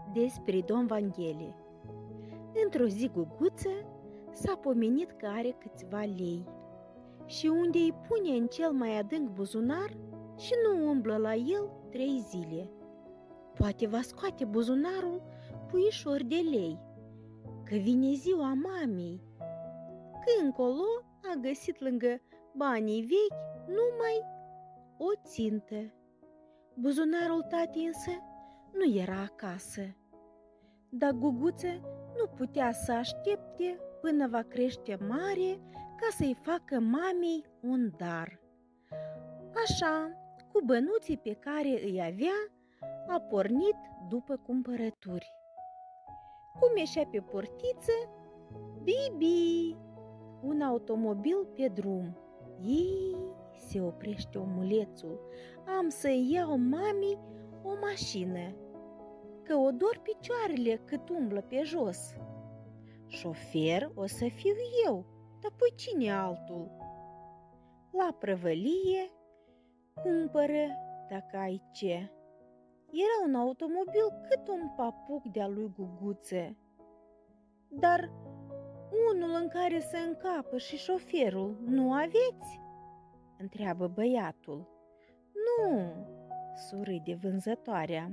despre Don Vanghele. Într-o zi Guguță s-a pomenit că are câțiva lei și unde îi pune în cel mai adânc buzunar și nu umblă la el 3 zile. Poate va scoate buzunarul puișor de lei, că vine ziua mamei. Că încolo a găsit lângă banii vechi numai o țintă. Buzunarul tatei însă nu era acasă, dar Guguță nu putea să aștepte până va crește mare ca să-i facă mamei un dar. Așa, cu bănuții pe care îi avea, a pornit după cumpărături. Cum ieșea pe portiță, Bibi, un automobil pe drum. Ei, se oprește omulețul, am să-i iau mamei o mașină, că o dor picioarele cât umblă pe jos. Șofer o să fiu eu, dar păi cine altul? La prăvălie cumpără dacă ai ce. Era un automobil cât un papuc de-a lui Guguță. Dar unul în care să încapă și șoferul nu aveți? Întreabă băiatul. Nu, surâde vânzătoarea.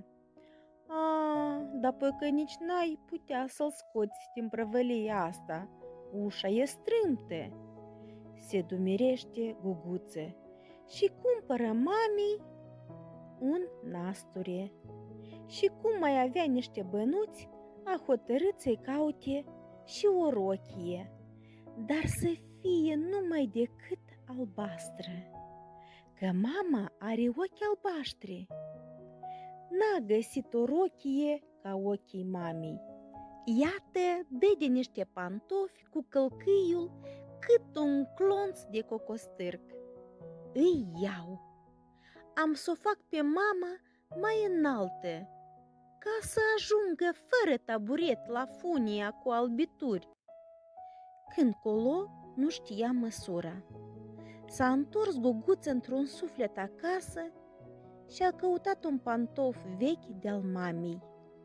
Dar pe că nici n-ai putea să-l scoți din prăvălia asta, ușa e strâmtă. Se dumirește Guguță și cumpără mamei un nasture. Și cum mai avea niște bănuți, a hotărât să-i caute și o rochie, dar să fie numai decât albastră, că mama are ochi albaștri. N-a găsit o rochie ca ochii mamei. Iată, dă de niște pantofi cu călcâiul cât un clonț de cocostârc. Îi iau. Am să o fac pe mama mai înaltă, ca să ajungă fără taburet la funia cu albituri. Când colo nu știa măsura. S-a întors Guguță într-un suflet acasă și a căutat un pantof vechi de-al mamei.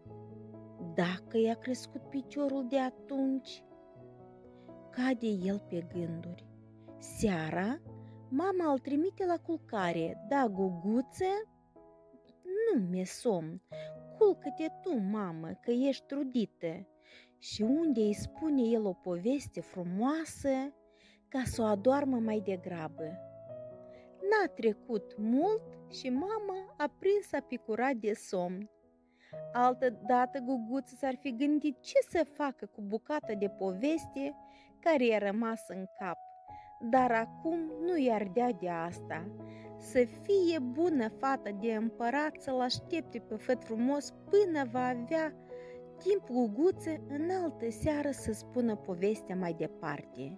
Dacă i-a crescut piciorul de atunci, cade el pe gânduri. Seara, mama îl trimite la culcare, da, Guguță, nu mi-e somn, culcă-te tu, mamă, că ești trudită. Și unde îi spune el o poveste frumoasă ca să o adoarmă mai degrabă. N-a trecut mult și mama a prins a picurat de somn. Altădată Guguță s-ar fi gândit ce să facă cu bucata de poveste care i-a rămas în cap, dar acum nu i ardea de asta. Să fie bună fata de împărat să-l aștepte pe făt frumos până va avea timp Guguță în altă seară să spună povestea mai departe.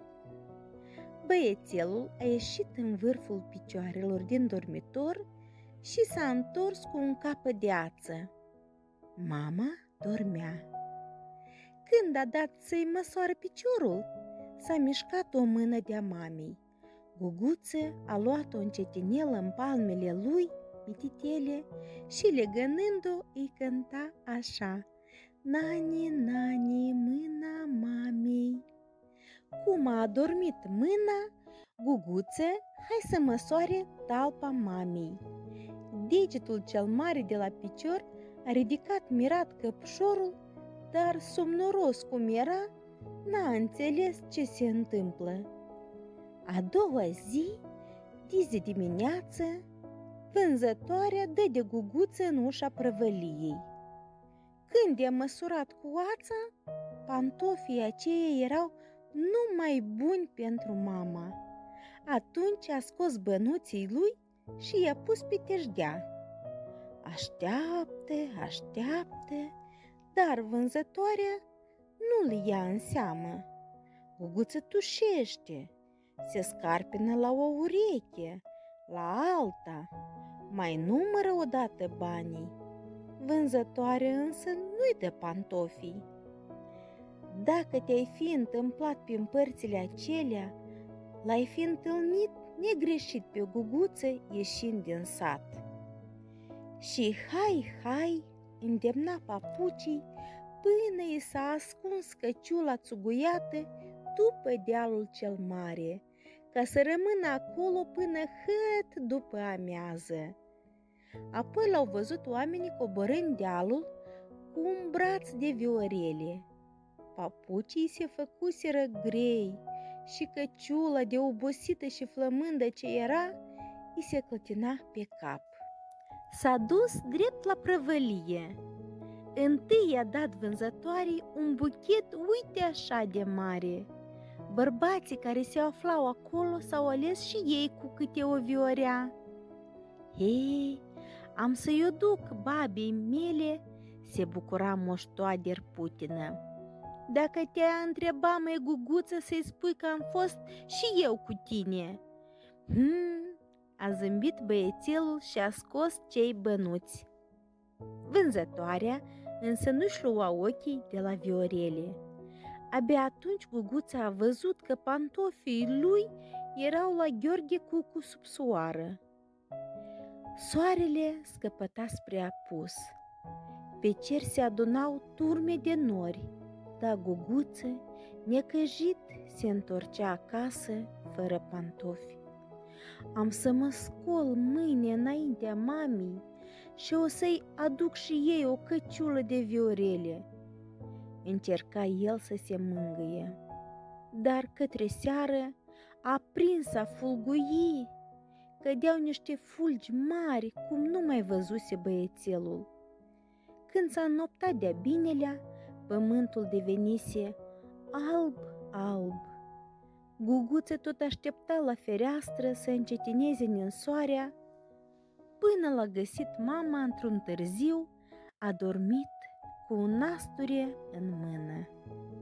Băiețelul a ieșit în vârful picioarelor din dormitor și s-a întors cu un capăt de ață. Mama dormea. Când a dat să-i măsoară piciorul, s-a mișcat o mână de-a mamei. Guguță a luat-o încetinel în palmele lui, mititele, și legănând-o îi cânta așa: Nani, nani, mâna mamei. Cum a adormit mâna, Guguță, hai să măsoare talpa mamei. Degetul cel mare de la picior a ridicat mirat căpșorul, dar somnoros cum era, n-a înțeles ce se întâmplă. A doua zi, de dimineață, vânzătoarea dă de Guguță în ușa prăvăliei. Când i-a măsurat cu ața, pantofii aceia erau numai buni pentru mama. Atunci a scos bănuții lui și i-a pus pe teșghea. Așteaptă, dar vânzătoarea nu-l ia în seamă. Guguță tușește, se scarpină la o ureche, la alta, mai numără odată banii. Vânzătoarea însă nu-i dă pantofii. Dacă te-ai fi întâmplat prin părțile acelea, l-ai fi întâlnit negreșit pe Guguță ieșind din sat. Și hai, îndemna papucii până i s-a ascuns căciula țuguiată după dealul cel mare, ca să rămână acolo până hăt după amiază. Apoi l-au văzut oamenii coborând dealul cu un braț de viorele. Papucii se făcuseră grei și căciula, de obosită și flămândă ce era, îi se clătina pe cap. S-a dus drept la prăvălie. Întâi i-a dat vânzătoarei un buchet uite așa de mare. Bărbații care se aflau acolo s-au ales și ei cu câte o viorea. Hei, am să-i o duc babei mele, se bucura Moș Toader Putină. Dacă te-a întrebat, măi Guguță, să-i spui că am fost și eu cu tine. A zâmbit băiețelul și a scos cei bănuți. Vânzătoarea însă nu-și lua ochii de la viorele. Abia atunci Guguța a văzut că pantofii lui erau la Gheorghe Cucu sub soară. Soarele scăpăta spre apus. Pe cer se adunau turme de nori, dar Guguță, necăjit, se întorcea acasă fără pantofi. Am să mă scol mâine înaintea mamei și o să-i aduc și ei o căciulă de viorele. Încerca el să se mângâie, dar către seară, aprins a fulgui, cădeau niște fulgi mari cum nu mai văzuse băiețelul. Când s-a înnoptat de-a binelea, pământul devenise alb. Guguță tot aștepta la fereastră să încetineze ninsoarea, până l-a găsit mama într-un târziu, adormit, cu un nasture în mână.